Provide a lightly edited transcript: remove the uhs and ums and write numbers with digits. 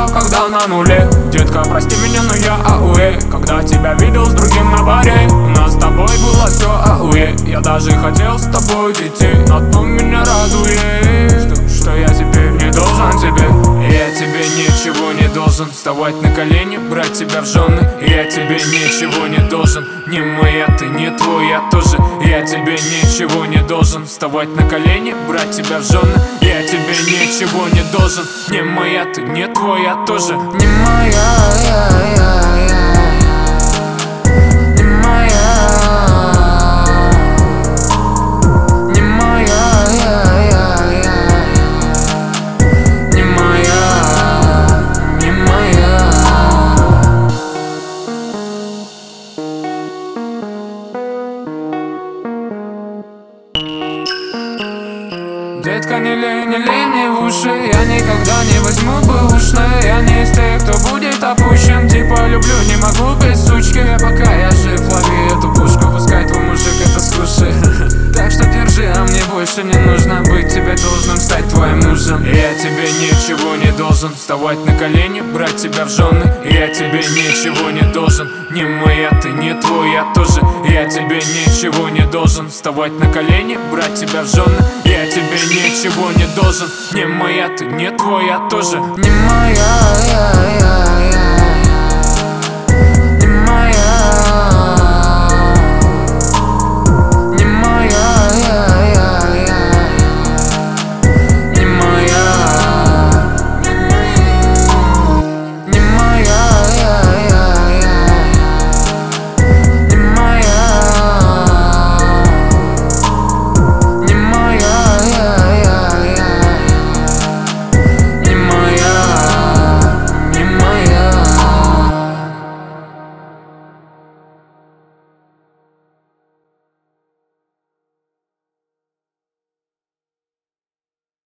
я, когда на нуле. Детка, прости меня, но я ауэ. Когда тебя видел с другим на баре, у нас с тобой было все ауэ. Я даже хотел с тобой детей, но то меня радует, что я теперь не должен тебе. Я тебе ничего не должен. Вставать на колени, брать тебя в жены. Я тебе ничего не должен. Не моя ты, не твоя тоже. Я тебе ничего не должен. Вставать на колени, брать тебя в жены. Я тебе ничего не должен. Не моя ты, не твоя тоже. Не моя, не моя, не моя, не моя, не моя. Детка, не лей мне в уши. Я никогда не возьму бэушное. Я не из тех, кто будет опущен. Типа люблю, не могу без сучки. Пока я жив, лови эту пушку. Пускай твой мужик это слушает. Так что держи, а мне больше не нужно быть тебе должным, стать твоим мужем. Я тебе ничего не должен. Вставать на колени, брать тебя в жены. Я тебе ничего не должен. Не моя ты, не твоя тоже. Я тебе ничего не должен. Вставать на колени, брать тебя в жены. Я тебе ничего не должен. Не моя ты, не твоя тоже. Не моя,